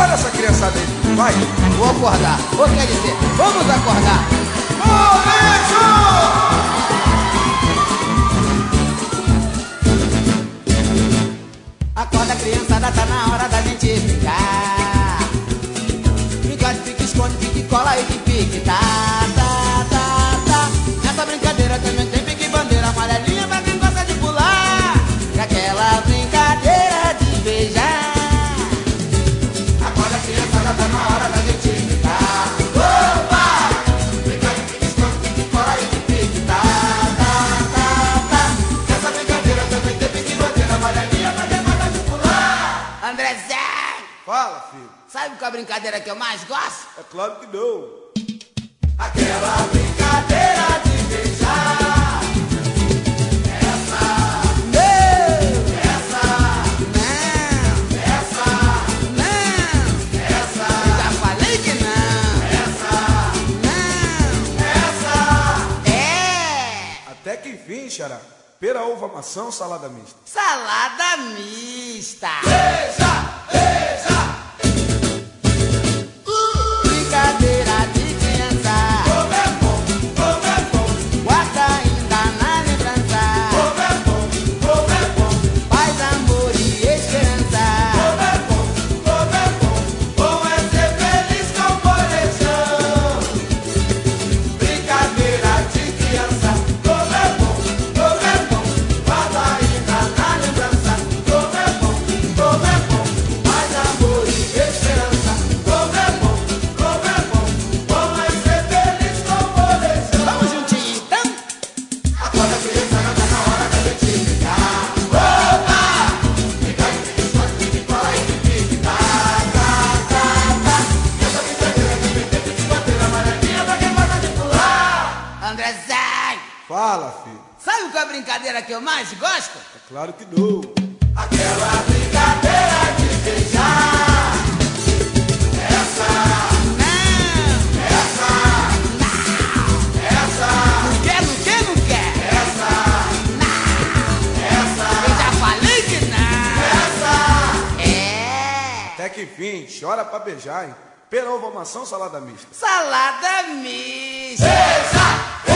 Acorda essa criançada aí, vai. Vou acordar. Ou quer dizer, vamos acordar. Molejo! Acorda, criançada, tá na hora da gente brincar. Brincar de pique, esconde, pique, cola e de pique. Tá, tá, tá, tá. Nessa brincadeira também tem pique, bandeira amarelinha pra quem gosta de pular. E aquela brincadeira de beijar. Acorda, criançada, tá na hora da gente brincar. Opa! Brincar de pique, esconde, pique, cola e de pique. Tá, tá, tá, tá. Nessa brincadeira também tem pique, bandeira amarelinha pra quem gosta de pular. Andrezé! Fala, filho. Sabe qual é a brincadeira que eu mais gosto? É claro que não. Aquela brincadeira de beijar. Essa, não. Essa, não. Essa, não. Essa, eu já falei que não. Essa, não. Essa, é. Até que enfim, xará. Pera, uva, maçã ou salada mista? Salada mista. Brincadeira de criança. Como é bom, como é bom. Guarda ainda na lembrança. Como é bom, como é bom. Paz, amor e esperança. Como é bom, como é bom. Bom é ser feliz com coleção. Brincadeira de criança. Como é bom, como é bom. Guarda ainda na lembrança. Como é bom, como é bom. Paz, amor e esperança. Como é bom, como é bom. Bom é ser feliz com coleção. Vamos juntinho então? Acorda, criança, não tá na hora da gente brincar. Opa! Brincar de pique, esconde, pique, cola e de pique. Tá, tá, tá, tá. Essa brincadeira também tem pique, bandeira amarelinha pra quem gosta de pular. Andrezé! Fala, filho. Sabe qual é a brincadeira que eu mais gosto? É claro que não. Aquela brincadeira de beijar. Essa, não. Essa, não. Essa, não quer, não quer, não quer. Essa, não. Essa, eu já falei que não. Essa, é. Até que enfim, chora pra beijar, hein? Pera, uva, maçã ou salada mista? Salada mista.